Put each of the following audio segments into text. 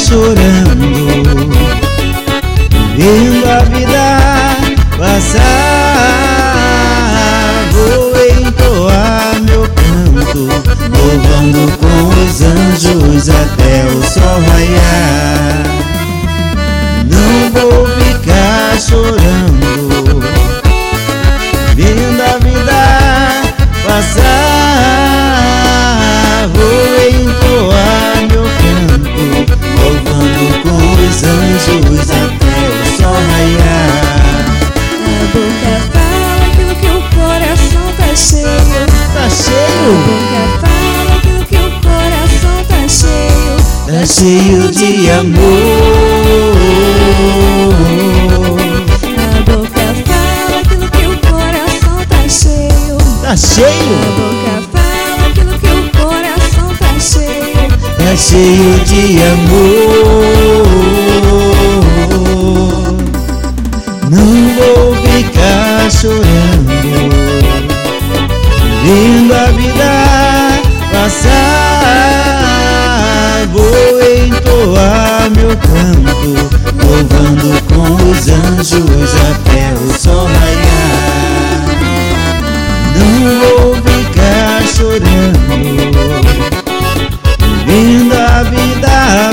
chorando, vendo a vida passar. Vou entoar meu canto, louvando com os anjos até o sol raiar. Não vou ficar chorando, vendo a vida passar. Vou entoar meu canto, louvando com os anjos até o sol raiar. A boca fala aquilo que o coração tá cheio. Tá A cheio, boca fala aquilo que o coração tá cheio. tá cheio de amor. A boca fala aquilo que o coração tá cheio. Tá A cheio, boca fala aquilo que o coração tá cheio. tá cheio de amor. Não vou ficar chorando, vendo a vida passar. Vou entoar meu canto, louvando com os anjos até o sol raiar. Não vou ficar chorando, vendo a vida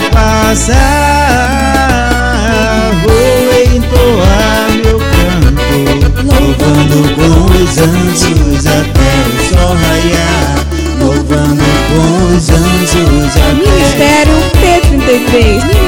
passar. Vou entoar meu canto, louvando com os anjos até o sol raiar. Louvando com os anjos até Ministério P33.